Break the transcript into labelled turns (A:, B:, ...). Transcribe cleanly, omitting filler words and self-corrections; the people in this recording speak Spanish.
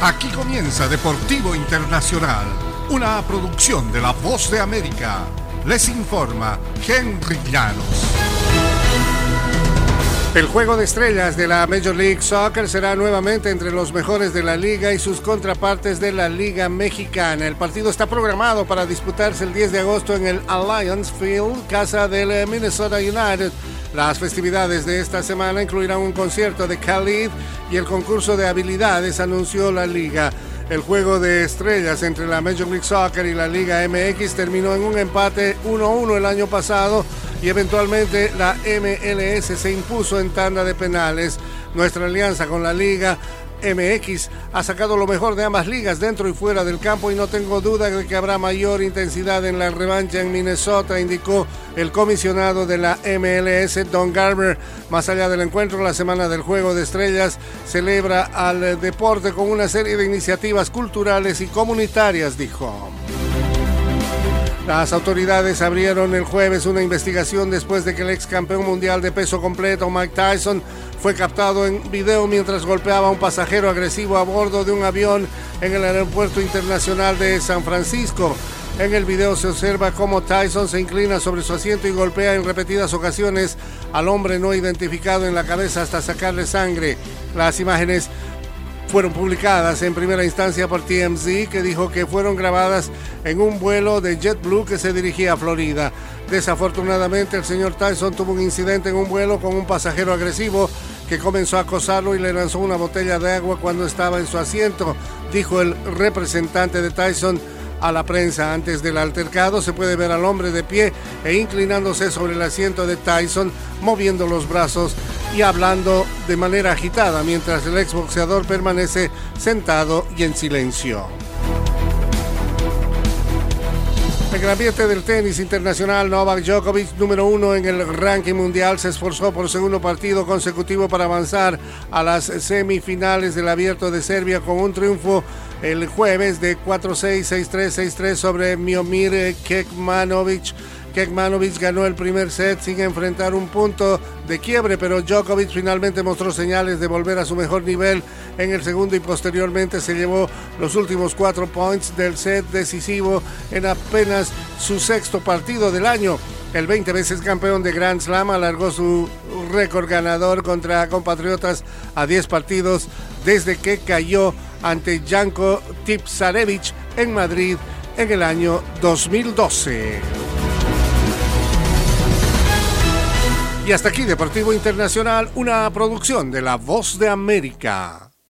A: Aquí comienza Deportivo Internacional, una producción de La Voz de América. Les informa Henry Llanos. El juego de estrellas de la Major League Soccer será nuevamente entre los mejores de la liga y sus contrapartes de la Liga Mexicana. El partido está programado para disputarse el 10 de agosto en el Alliance Field, casa del Minnesota United. Las festividades de esta semana incluirán un concierto de Khalid y el concurso de habilidades, anunció la liga. El juego de estrellas entre la Major League Soccer y la Liga MX terminó en un empate 1-1 el año pasado y eventualmente la MLS se impuso en tanda de penales. Nuestra alianza con la Liga MX ha sacado lo mejor de ambas ligas dentro y fuera del campo y no tengo duda de que habrá mayor intensidad en la revancha en Minnesota, indicó el comisionado de la MLS, Don Garber. Más allá del encuentro, la Semana del Juego de Estrellas celebra al deporte con una serie de iniciativas culturales y comunitarias, dijo. Las autoridades abrieron el jueves una investigación después de que el ex campeón mundial de peso completo Mike Tyson fue captado en video mientras golpeaba a un pasajero agresivo a bordo de un avión en el aeropuerto internacional de San Francisco. En el video se observa cómo Tyson se inclina sobre su asiento y golpea en repetidas ocasiones al hombre no identificado en la cabeza hasta sacarle sangre. Las imágenes fueron publicadas en primera instancia por TMZ, que dijo que fueron grabadas en un vuelo de JetBlue que se dirigía a Florida. Desafortunadamente, el señor Tyson tuvo un incidente en un vuelo con un pasajero agresivo que comenzó a acosarlo y le lanzó una botella de agua cuando estaba en su asiento, dijo el representante de Tyson a la prensa. Antes del altercado se puede ver al hombre de pie e inclinándose sobre el asiento de Tyson, moviendo los brazos y hablando de manera agitada, mientras el exboxeador permanece sentado y en silencio. En el ambiente del tenis internacional, Novak Djokovic, número 1 en el ranking mundial, se esforzó por segundo partido consecutivo para avanzar a las semifinales del Abierto de Serbia con un triunfo el jueves de 4-6, 6-3, 6-3 sobre Miomir Kecmanovic. Kecmanovic ganó el primer set sin enfrentar un punto de quiebre, pero Djokovic finalmente mostró señales de volver a su mejor nivel en el segundo y posteriormente se llevó los últimos 4 points del set decisivo en apenas su sexto partido del año. El 20 veces campeón de Grand Slam alargó su récord ganador contra compatriotas a 10 partidos desde que cayó ante Janko Tipsarevic en Madrid en el año 2012. Y hasta aquí Deportivo Internacional, una producción de La Voz de América.